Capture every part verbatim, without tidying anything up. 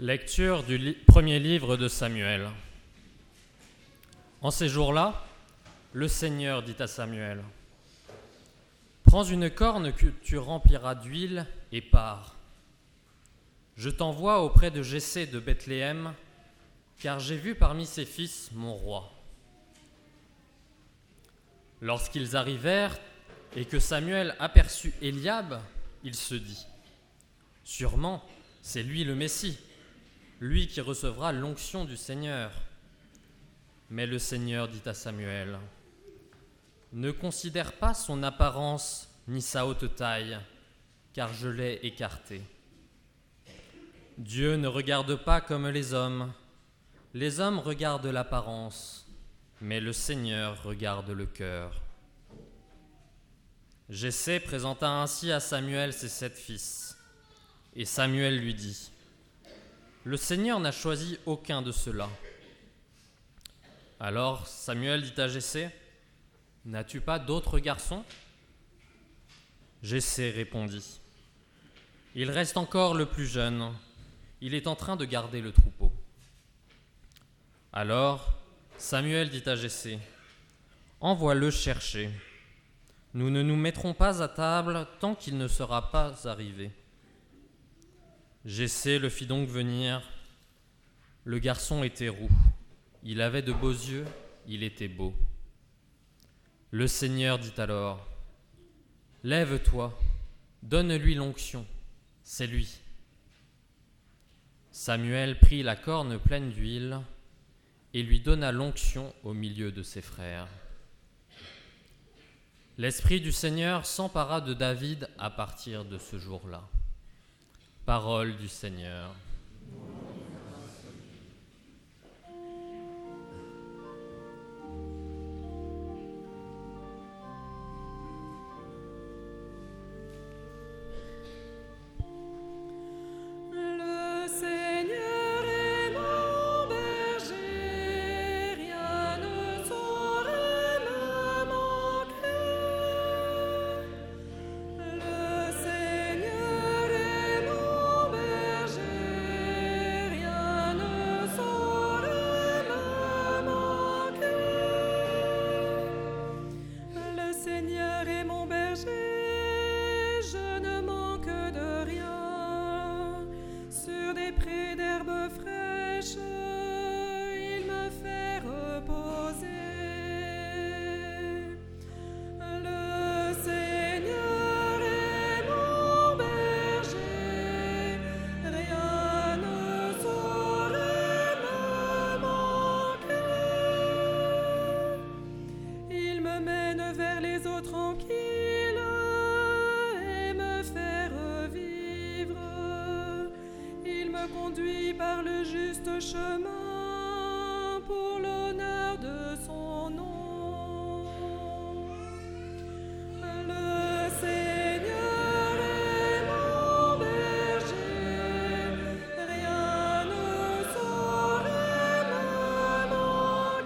Lecture du li- premier livre de Samuel. En ces jours-là, le Seigneur dit à Samuel : « Prends une corne que tu rempliras d'huile et pars. Je t'envoie auprès de Jessé de Bethléem, car j'ai vu parmi ses fils mon roi. » Lorsqu'ils arrivèrent et que Samuel aperçut Éliab, il se dit : « Sûrement, c'est lui le Messie, lui qui recevra l'onction du Seigneur. » Mais le Seigneur dit à Samuel : « Ne considère pas son apparence ni sa haute taille, car je l'ai écarté. Dieu ne regarde pas comme les hommes. Les hommes regardent l'apparence, mais le Seigneur regarde le cœur. » Jessé présenta ainsi à Samuel ses sept fils, et Samuel lui dit : « Le Seigneur n'a choisi aucun de ceux-là. » Alors Samuel dit à Jessé : « N'as-tu pas d'autres garçons ?» Jessé répondit : « Il reste encore le plus jeune. Il est en train de garder le troupeau. » Alors Samuel dit à Jessé : « Envoie-le chercher. Nous ne nous mettrons pas à table tant qu'il ne sera pas arrivé. » Jessé le fit donc venir. Le garçon était roux. Il avait de beaux yeux, il était beau. Le Seigneur dit alors : « Lève-toi, donne-lui l'onction, c'est lui. » Samuel prit la corne pleine d'huile et lui donna l'onction au milieu de ses frères. L'Esprit du Seigneur s'empara de David à partir de ce jour-là. Parole du Seigneur. Conduit par le juste chemin pour l'honneur de son nom. Le Seigneur est mon berger, rien ne saurait me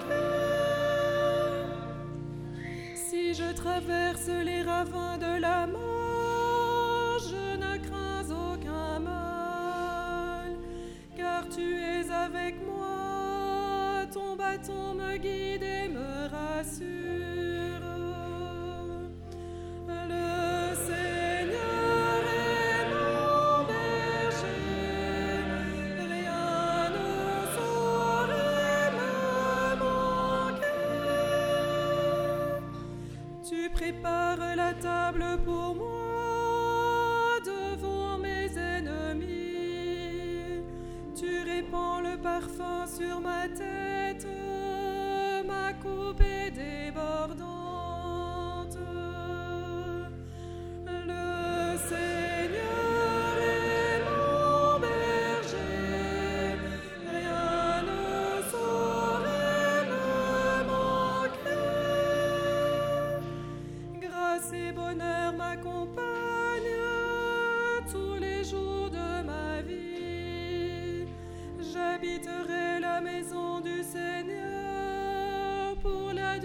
manquer. Si je traverse les ravins de la mort, je ne crains aucun mal. Car tu es avec moi, ton bâton me guide et me rassure. Le Seigneur est mon berger, rien ne saurait me manquer. Tu prépares la table pour moi devant mes ennemis. Tu répands le parfum sur ma tête, ma coupe est débordante. Le Seigneur est mon berger, rien ne saurait me manquer. Grâce et bonheur m'accompagnent tous les jours de ma vie. J'habiterai la maison du Seigneur pour la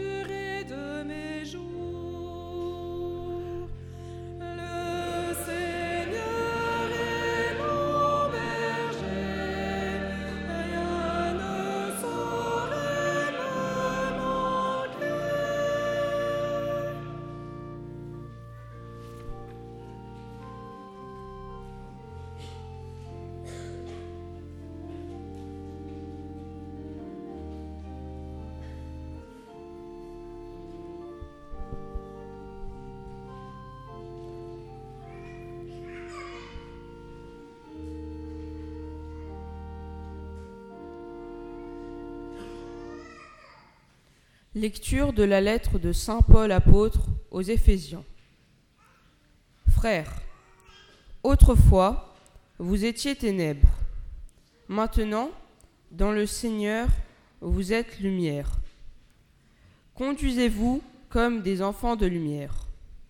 Lecture de la lettre de saint Paul apôtre aux Éphésiens. Frères, autrefois, vous étiez ténèbres. Maintenant, dans le Seigneur, vous êtes lumière. Conduisez-vous comme des enfants de lumière.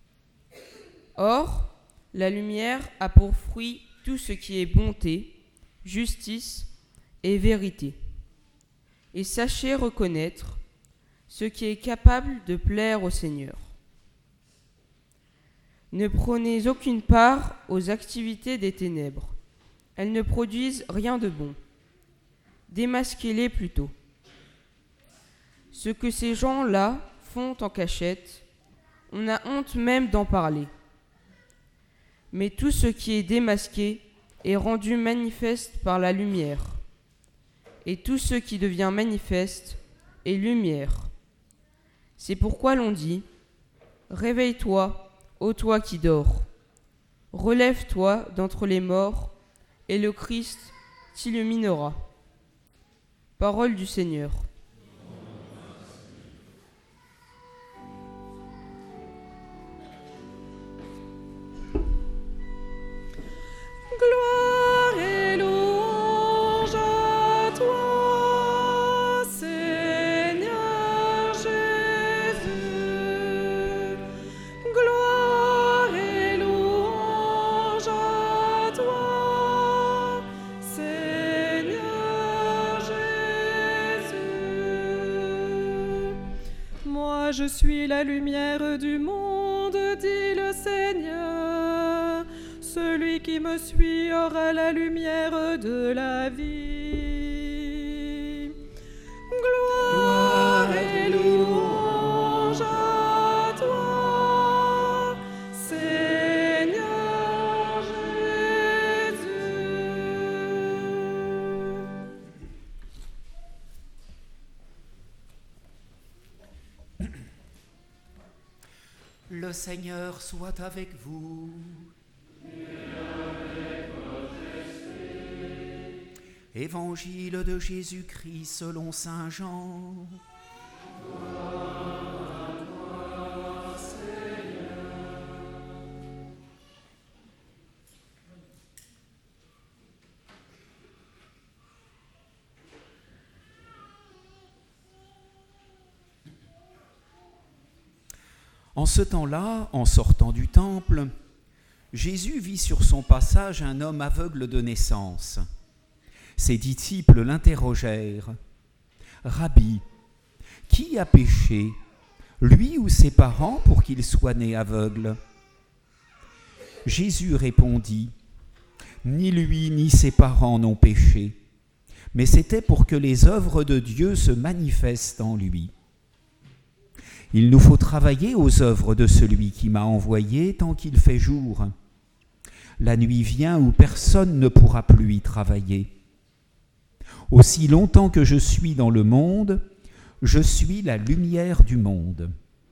Or, la lumière a pour fruit tout ce qui est bonté, justice et vérité. Et sachez reconnaître ce qui est capable de plaire au Seigneur. Ne prenez aucune part aux activités des ténèbres. Elles ne produisent rien de bon. Démasquez-les plutôt. Ce que ces gens-là font en cachette, on a honte même d'en parler. Mais tout ce qui est démasqué est rendu manifeste par la lumière. Et tout ce qui devient manifeste est lumière. C'est pourquoi l'on dit « Réveille-toi, ô toi qui dors. Relève-toi d'entre les morts, et le Christ t'illuminera. » Parole du Seigneur. Gloire et louange à toi, Seigneur Jésus. Gloire et louange à toi, Seigneur Jésus. Moi je suis la lumière du monde, dit le Seigneur. Celui qui me suit aura la lumière de la vie. Gloire et louange à toi, Seigneur Jésus. Le Seigneur soit avec vous. Évangile de Jésus-Christ selon saint Jean. En ce temps-là, en sortant du temple, Jésus vit sur son passage un homme aveugle de naissance. Ses disciples l'interrogèrent. « Rabbi, qui a péché, lui ou ses parents, pour qu'il soit né aveugle ?» Jésus répondit. « Ni lui ni ses parents n'ont péché, mais c'était pour que les œuvres de Dieu se manifestent en lui. Il nous faut travailler aux œuvres de celui qui m'a envoyé tant qu'il fait jour. La nuit vient où personne ne pourra plus y travailler. Aussi longtemps que je suis dans le monde, je suis la lumière du monde. »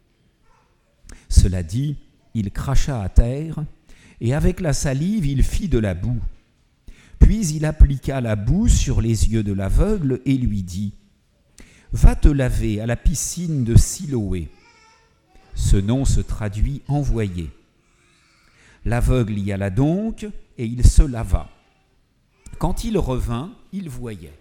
Cela dit, il cracha à terre, et avec la salive, il fit de la boue. Puis il appliqua la boue sur les yeux de l'aveugle et lui dit « Va te laver à la piscine de Siloé. » Ce nom se traduit « envoyé ». L'aveugle y alla donc, et il se lava. Quand il revint, il voyait.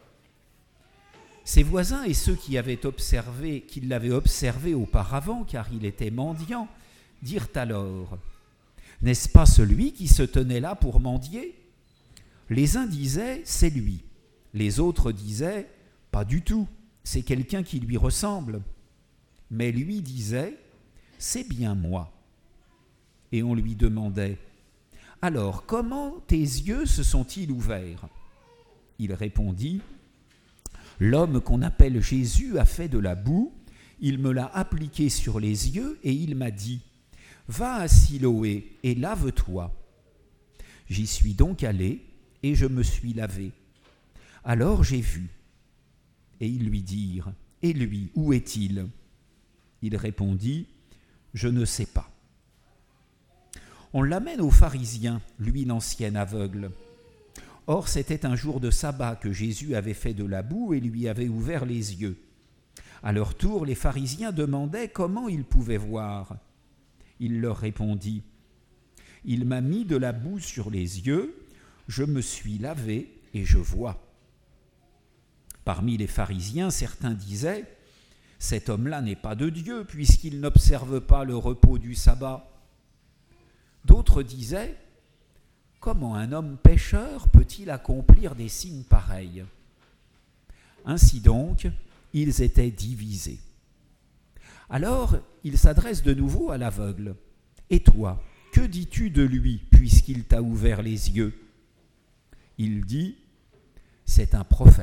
Ses voisins et ceux qui avaient observé, qui l'avaient observé auparavant, car il était mendiant, dirent alors « N'est-ce pas celui qui se tenait là pour mendier ?» Les uns disaient « C'est lui ». Les autres disaient « Pas du tout, c'est quelqu'un qui lui ressemble. » Mais lui disait « C'est bien moi. » Et on lui demandait « Alors, comment tes yeux se sont-ils ouverts ?» Il répondit « L'homme qu'on appelle Jésus a fait de la boue, il me l'a appliqué sur les yeux et il m'a dit « Va à Siloé et lave-toi. » J'y suis donc allé et je me suis lavé. Alors j'ai vu. Et ils lui dirent « Et lui, où est-il » Il répondit « Je ne sais pas. » On l'amène aux pharisiens, lui l'ancien aveugle. Or, c'était un jour de sabbat que Jésus avait fait de la boue et lui avait ouvert les yeux. À leur tour, les pharisiens demandaient comment ils pouvaient voir. Il leur répondit, « Il m'a mis de la boue sur les yeux, je me suis lavé et je vois. » Parmi les pharisiens, certains disaient, « Cet homme-là n'est pas de Dieu, puisqu'il n'observe pas le repos du sabbat. » D'autres disaient, « Comment un homme pécheur peut-il accomplir des signes pareils ?» Ainsi donc, ils étaient divisés. Alors, il s'adresse de nouveau à l'aveugle. « Et toi, que dis-tu de lui, puisqu'il t'a ouvert les yeux ?» Il dit, « C'est un prophète. »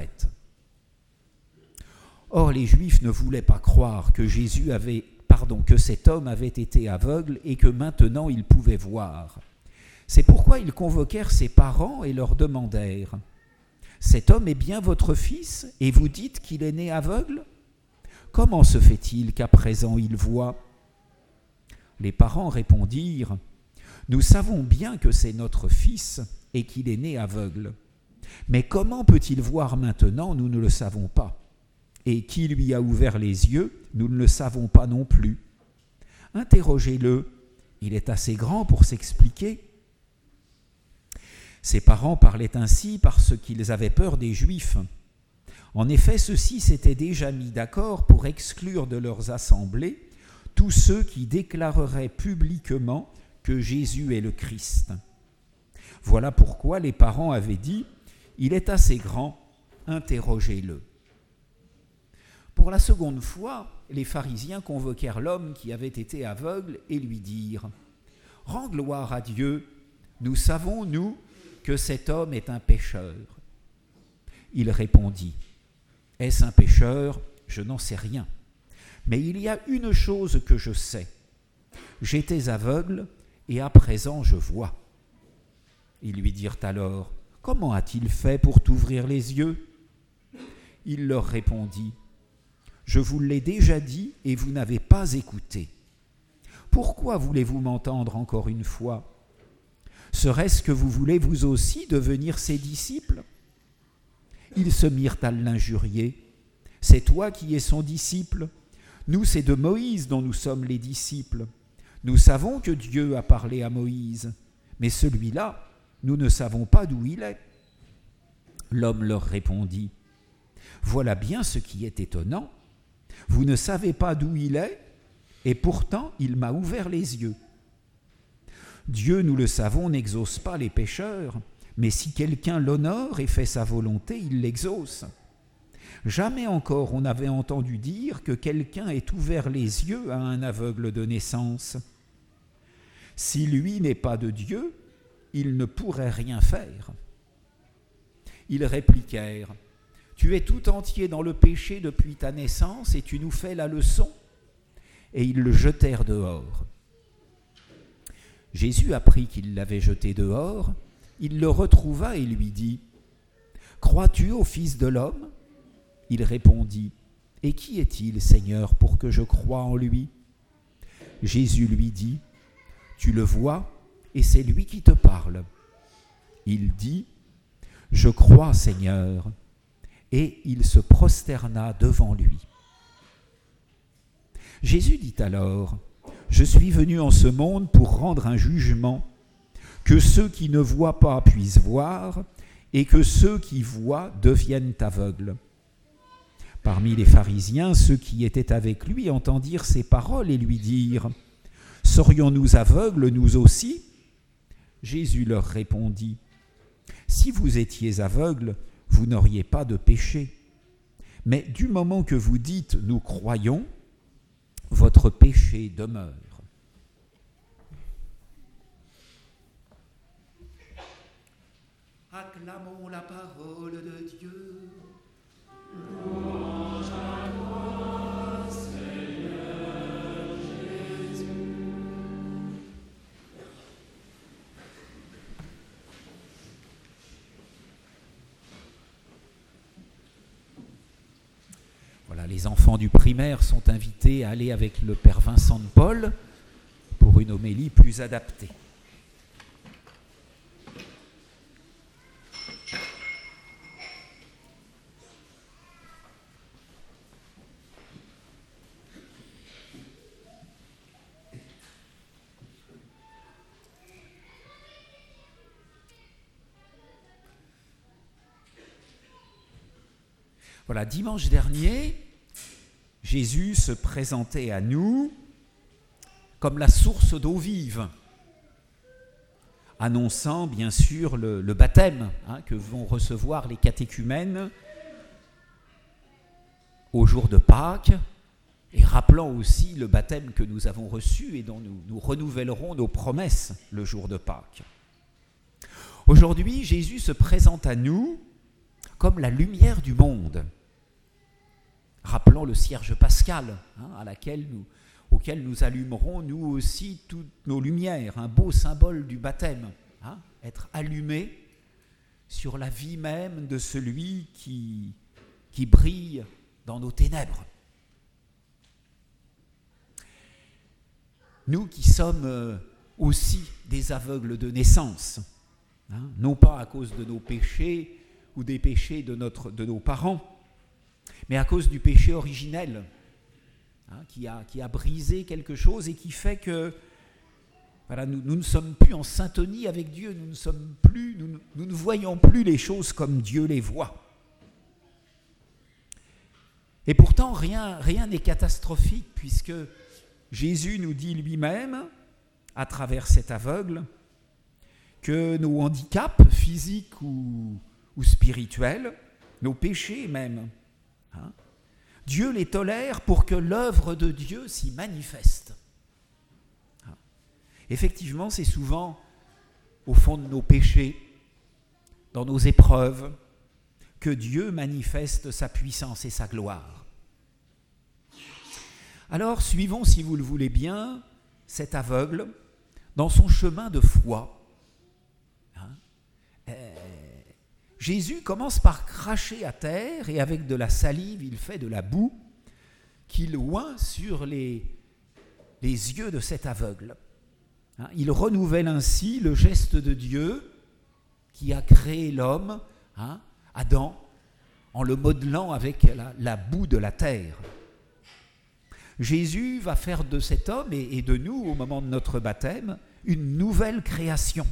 Or, les Juifs ne voulaient pas croire que Jésus avait, pardon, que cet homme avait été aveugle et que maintenant il pouvait voir. C'est pourquoi ils convoquèrent ses parents et leur demandèrent, « Cet homme est bien votre fils, et vous dites qu'il est né aveugle ? Comment se fait-il qu'à présent il voit ?» Les parents répondirent, « Nous savons bien que c'est notre fils et qu'il est né aveugle. Mais comment peut-il voir maintenant, nous ne le savons pas. Et qui lui a ouvert les yeux, nous ne le savons pas non plus. Interrogez-le, il est assez grand pour s'expliquer. » Ses parents parlaient ainsi parce qu'ils avaient peur des Juifs. En effet, ceux-ci s'étaient déjà mis d'accord pour exclure de leurs assemblées tous ceux qui déclareraient publiquement que Jésus est le Christ. Voilà pourquoi les parents avaient dit « Il est assez grand, interrogez-le ». Pour la seconde fois, les pharisiens convoquèrent l'homme qui avait été aveugle et lui dirent « Rends gloire à Dieu, nous savons, nous, que cet homme est un pécheur. » Il répondit « Est-ce un pécheur ? Je n'en sais rien. Mais il y a une chose que je sais. J'étais aveugle et à présent je vois. » Ils lui dirent alors « Comment a-t-il fait pour t'ouvrir les yeux ?» Il leur répondit « Je vous l'ai déjà dit et vous n'avez pas écouté. Pourquoi voulez-vous m'entendre encore une fois ? Serait-ce que vous voulez vous aussi devenir ses disciples ?» Ils se mirent à l'injurier. « C'est toi qui es son disciple. Nous, c'est de Moïse dont nous sommes les disciples. Nous savons que Dieu a parlé à Moïse, mais celui-là, nous ne savons pas d'où il est. » L'homme leur répondit, « Voilà bien ce qui est étonnant. Vous ne savez pas d'où il est, et pourtant il m'a ouvert les yeux. Dieu, nous le savons, n'exauce pas les pécheurs, mais si quelqu'un l'honore et fait sa volonté, il l'exauce. Jamais encore on n'avait entendu dire que quelqu'un ait ouvert les yeux à un aveugle de naissance. Si lui n'est pas de Dieu, il ne pourrait rien faire. » Ils répliquèrent, « Tu es tout entier dans le péché depuis ta naissance et tu nous fais la leçon. » Et ils le jetèrent dehors. Jésus apprit qu'il l'avait jeté dehors. Il le retrouva et lui dit, « Crois-tu au Fils de l'homme ?» Il répondit, « Et qui est-il, Seigneur, pour que je croie en lui ?» Jésus lui dit, « Tu le vois, et c'est lui qui te parle. » Il dit, « Je crois, Seigneur. » Et il se prosterna devant lui. Jésus dit alors, « Je suis venu en ce monde pour rendre un jugement, que ceux qui ne voient pas puissent voir, et que ceux qui voient deviennent aveugles. » Parmi les pharisiens, ceux qui étaient avec lui entendirent ces paroles et lui dirent, « Serions-nous aveugles, nous aussi ?» Jésus leur répondit, « Si vous étiez aveugles, vous n'auriez pas de péché. Mais du moment que vous dites « nous croyons », votre péché demeure. » Acclamons la parole de Dieu. Louange à toi, Seigneur Jésus. Voilà, les enfants du primaire sont invités à aller avec le Père Vincent de Paul pour une homélie plus adaptée. Voilà, dimanche dernier, Jésus se présentait à nous comme la source d'eau vive, annonçant bien sûr le, le baptême hein, que vont recevoir les catéchumènes au jour de Pâques, et rappelant aussi le baptême que nous avons reçu et dont nous, nous renouvellerons nos promesses le jour de Pâques. Aujourd'hui, Jésus se présente à nous comme la lumière du monde, rappelant le cierge pascal hein, à laquelle nous, auquel nous allumerons nous aussi toutes nos lumières, un beau symbole du baptême, hein, être allumé sur la vie même de celui qui, qui brille dans nos ténèbres. Nous qui sommes aussi des aveugles de naissance, hein, non pas à cause de nos péchés ou des péchés de, notre, de nos parents, mais à cause du péché originel, hein, qui, a, qui a brisé quelque chose et qui fait que voilà, nous, nous ne sommes plus en syntonie avec Dieu, nous ne, sommes plus, nous, nous ne voyons plus les choses comme Dieu les voit. Et pourtant, rien, rien n'est catastrophique, puisque Jésus nous dit lui-même, à travers cet aveugle, que nos handicaps physiques ou, ou spirituels, nos péchés même, hein, Dieu les tolère pour que l'œuvre de Dieu s'y manifeste. Hein. Effectivement, c'est souvent au fond de nos péchés, dans nos épreuves, que Dieu manifeste sa puissance et sa gloire. Alors, suivons, si vous le voulez bien, cet aveugle dans son chemin de foi. Hein euh, Jésus commence par cracher à terre et avec de la salive, il fait de la boue qu'il oint sur les, les yeux de cet aveugle. Hein, il renouvelle ainsi le geste de Dieu qui a créé l'homme, hein, Adam, en le modelant avec la, la boue de la terre. Jésus va faire de cet homme et, et de nous, au moment de notre baptême, une nouvelle création.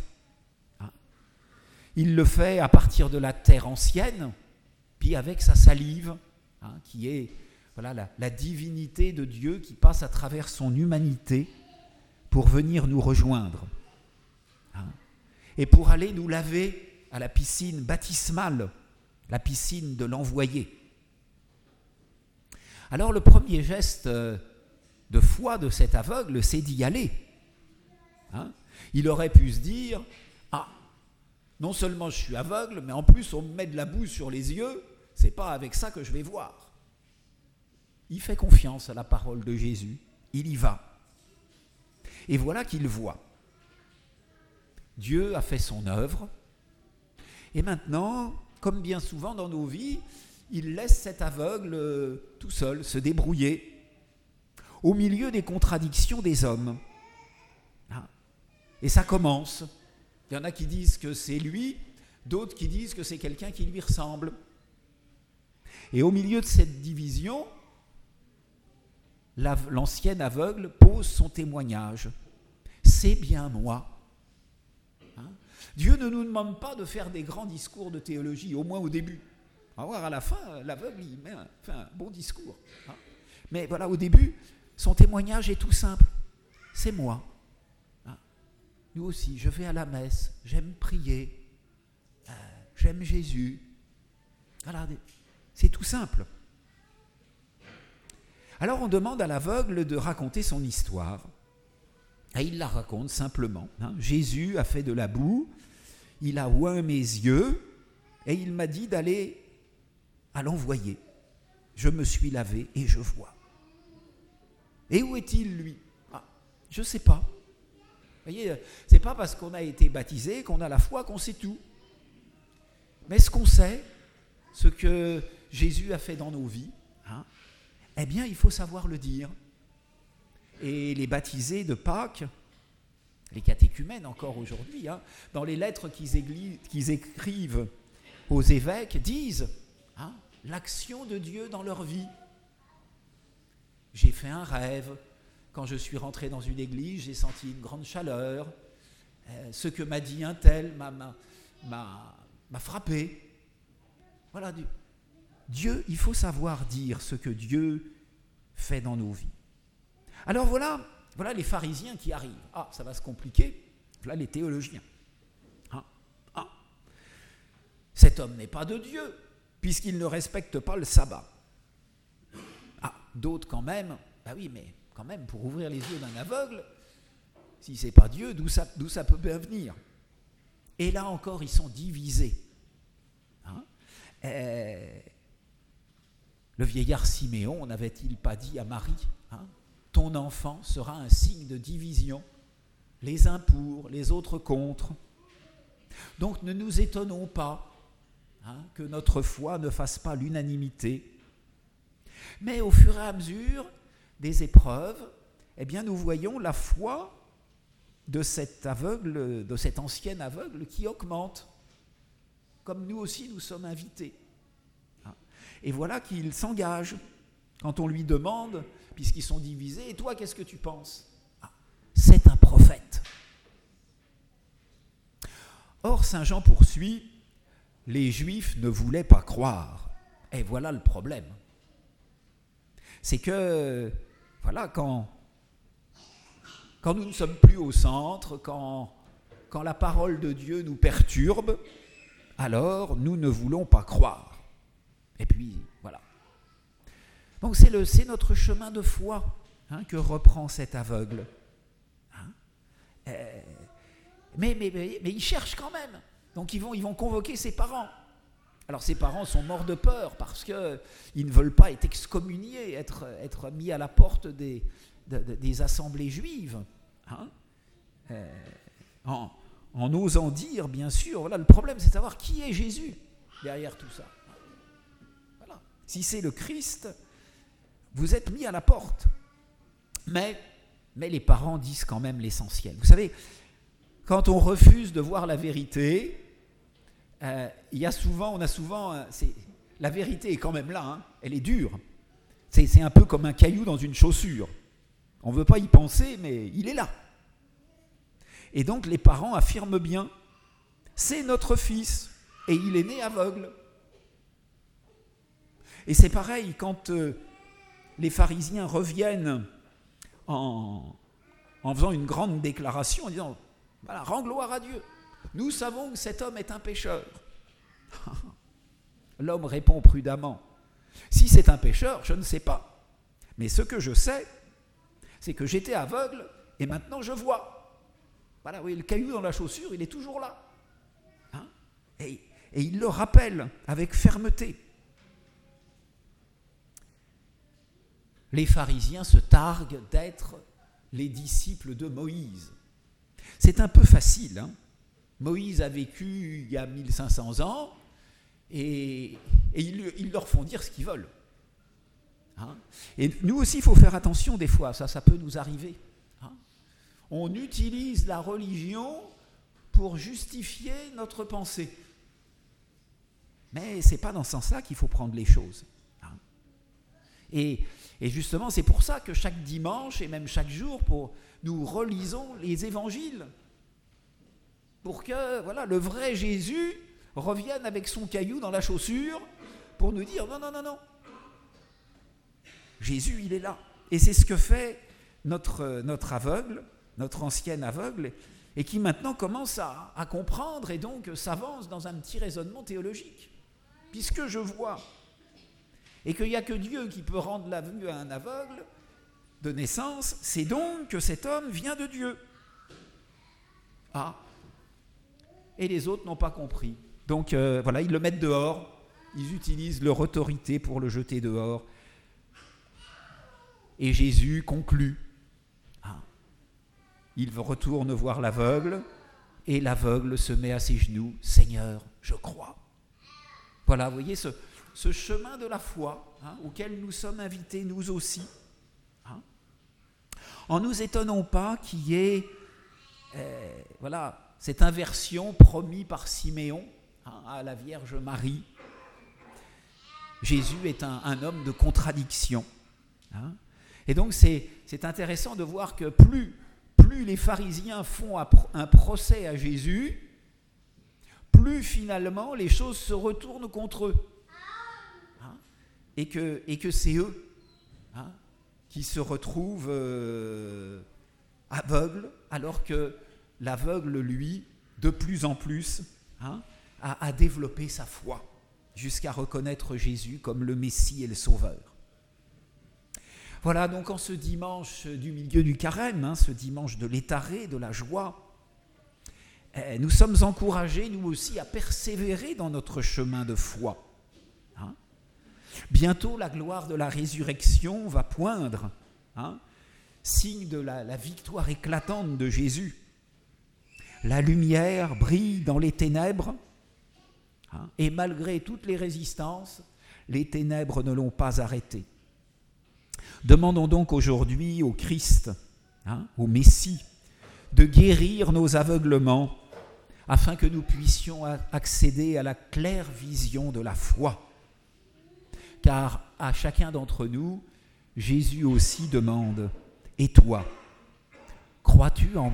Il le fait à partir de la terre ancienne, puis avec sa salive, hein, qui est voilà, la, la divinité de Dieu qui passe à travers son humanité pour venir nous rejoindre. Hein, et pour aller nous laver à la piscine baptismale, la piscine de l'envoyé. Alors le premier geste de foi de cet aveugle, c'est d'y aller. Hein, il aurait pu se dire, ah, non seulement je suis aveugle, mais en plus on me met de la boue sur les yeux, c'est pas avec ça que je vais voir. Il fait confiance à la parole de Jésus, il y va. Et voilà qu'il voit. Dieu a fait son œuvre, et maintenant, comme bien souvent dans nos vies, il laisse cet aveugle tout seul se débrouiller au milieu des contradictions des hommes. Et ça commence. Il y en a qui disent que c'est lui, d'autres qui disent que c'est quelqu'un qui lui ressemble. Et au milieu de cette division, l'ancien aveugle pose son témoignage. C'est bien moi. Hein? Dieu ne nous demande pas de faire des grands discours de théologie, au moins au début. On va voir à la fin, l'aveugle, il met un, fait un bon discours. Hein? Mais voilà, au début, son témoignage est tout simple. C'est moi. Hein? Nous aussi, je vais à la messe, j'aime prier, euh, j'aime Jésus. Voilà, c'est tout simple. Alors on demande à l'aveugle de raconter son histoire. Et il la raconte simplement. Hein. Jésus a fait de la boue, il a oint mes yeux, et il m'a dit d'aller à l'envoyer. Je me suis lavé et je vois. Et où est-il, lui? Ah, je ne sais pas. Vous voyez, ce n'est pas parce qu'on a été baptisé qu'on a la foi qu'on sait tout. Mais ce qu'on sait, ce que Jésus a fait dans nos vies, hein, eh bien, il faut savoir le dire. Et les baptisés de Pâques, les catéchumènes encore aujourd'hui, hein, dans les lettres qu'ils, égli- qu'ils écrivent aux évêques, disent hein, l'action de Dieu dans leur vie. J'ai fait un rêve. Quand je suis rentré dans une église, j'ai senti une grande chaleur. Euh, ce que m'a dit un tel m'a, m'a, m'a, m'a frappé. Voilà, Dieu, il faut savoir dire ce que Dieu fait dans nos vies. Alors voilà, voilà les pharisiens qui arrivent. Ah, ça va se compliquer. Voilà les théologiens. Ah, ah. Cet homme n'est pas de Dieu, puisqu'il ne respecte pas le sabbat. Ah, d'autres quand même, bah oui, mais quand même, pour ouvrir les yeux d'un aveugle, si c'est pas Dieu, d'où ça, d'où ça peut bien venir? Et là encore, ils sont divisés. Hein? Euh, le vieillard Siméon n'avait-il pas dit à Marie, hein, ton enfant sera un signe de division, les uns pour, les autres contre. Donc ne nous étonnons pas, hein, que notre foi ne fasse pas l'unanimité. Mais au fur et à mesure des épreuves, eh bien, nous voyons la foi de cet aveugle, de cet ancien aveugle qui augmente, comme nous aussi nous sommes invités. Et voilà qu'il s'engage quand on lui demande, puisqu'ils sont divisés, et toi, qu'est-ce que tu penses? Ah, c'est un prophète. Or, saint Jean poursuit, les Juifs ne voulaient pas croire. Et voilà le problème. C'est que, voilà, quand, quand nous ne sommes plus au centre, quand, quand la parole de Dieu nous perturbe, alors nous ne voulons pas croire. Et puis, voilà. Donc c'est, le, c'est notre chemin de foi, hein, que reprend cet aveugle. Hein, euh, mais, mais, mais, mais ils cherchent quand même. Donc ils vont, ils vont convoquer ses parents. Alors ses parents sont morts de peur parce qu'ils ne veulent pas être excommuniés, être, être mis à la porte des, de, de, des assemblées juives. Hein, euh, en, en osant dire, bien sûr, voilà, le problème c'est de savoir qui est Jésus derrière tout ça. Voilà. Si c'est le Christ, vous êtes mis à la porte. Mais, mais les parents disent quand même l'essentiel. Vous savez, quand on refuse de voir la vérité, euh, il y a souvent, on a souvent, euh, c'est, la vérité est quand même là, hein, elle est dure. C'est, c'est un peu comme un caillou dans une chaussure. On ne veut pas y penser, mais il est là. Et donc les parents affirment bien, c'est notre fils, et il est né aveugle. Et c'est pareil, quand euh, les pharisiens reviennent en, en faisant une grande déclaration, en disant, voilà, rends gloire à Dieu. Nous savons que cet homme est un pécheur. L'homme répond prudemment, si c'est un pécheur, je ne sais pas. Mais ce que je sais, c'est que j'étais aveugle et maintenant je vois. Voilà, oui, le caillou dans la chaussure, il est toujours là. Hein, et, et il le rappelle avec fermeté. Les pharisiens se targuent d'être les disciples de Moïse. C'est un peu facile. Hein. Moïse a vécu il y a mille cinq cents ans et, et ils, ils leur font dire ce qu'ils veulent. Hein. Et nous aussi, il faut faire attention des fois, ça, ça peut nous arriver. Hein. On utilise la religion pour justifier notre pensée. Mais ce n'est pas dans ce sens-là qu'il faut prendre les choses. Hein. Et, et justement, c'est pour ça que chaque dimanche et même chaque jour, pour, nous relisons les évangiles. Pour que voilà, le vrai Jésus revienne avec son caillou dans la chaussure pour nous dire non, non, non, non. Jésus, il est là. Et c'est ce que fait notre, notre aveugle, notre ancien aveugle, et qui maintenant commence à, à comprendre et donc s'avance dans un petit raisonnement théologique. Puisque je vois, et qu'il n'y a que Dieu qui peut rendre la vue à un aveugle de naissance, c'est donc que cet homme vient de Dieu. Ah, et les autres n'ont pas compris. Donc euh, voilà, ils le mettent dehors, ils utilisent leur autorité pour le jeter dehors. Et Jésus conclut. Ah. Il retourne voir l'aveugle, et l'aveugle se met à ses genoux. Seigneur, je crois. Voilà, vous voyez ce, ce chemin de la foi, hein, auquel nous sommes invités, nous aussi. Hein. En ne nous étonnons pas qu'il y ait euh, voilà, cette inversion promise par Siméon, hein, à la Vierge Marie. Jésus est un, un homme de contradiction. Hein. Et donc c'est, c'est intéressant de voir que plus, plus les pharisiens font un procès à Jésus, plus finalement les choses se retournent contre eux. Hein? et que, et que c'est eux hein, qui se retrouvent euh, aveugles, alors que l'aveugle, lui, de plus en plus, hein, a, a développé sa foi jusqu'à reconnaître Jésus comme le Messie et le Sauveur. Voilà, donc en ce dimanche du milieu du carême, hein, ce dimanche de l'étaré, de la joie, eh, nous sommes encouragés, nous aussi, à persévérer dans notre chemin de foi. Hein. Bientôt, la gloire de la résurrection va poindre, hein, signe de la, la victoire éclatante de Jésus. La lumière brille dans les ténèbres, hein, et malgré toutes les résistances, les ténèbres ne l'ont pas arrêté. Demandons donc aujourd'hui au Christ, hein, au Messie, de guérir nos aveuglements afin que nous puissions accéder à la claire vision de la foi. Car à chacun d'entre nous, Jésus aussi demande « Et toi, crois-tu en moi ?»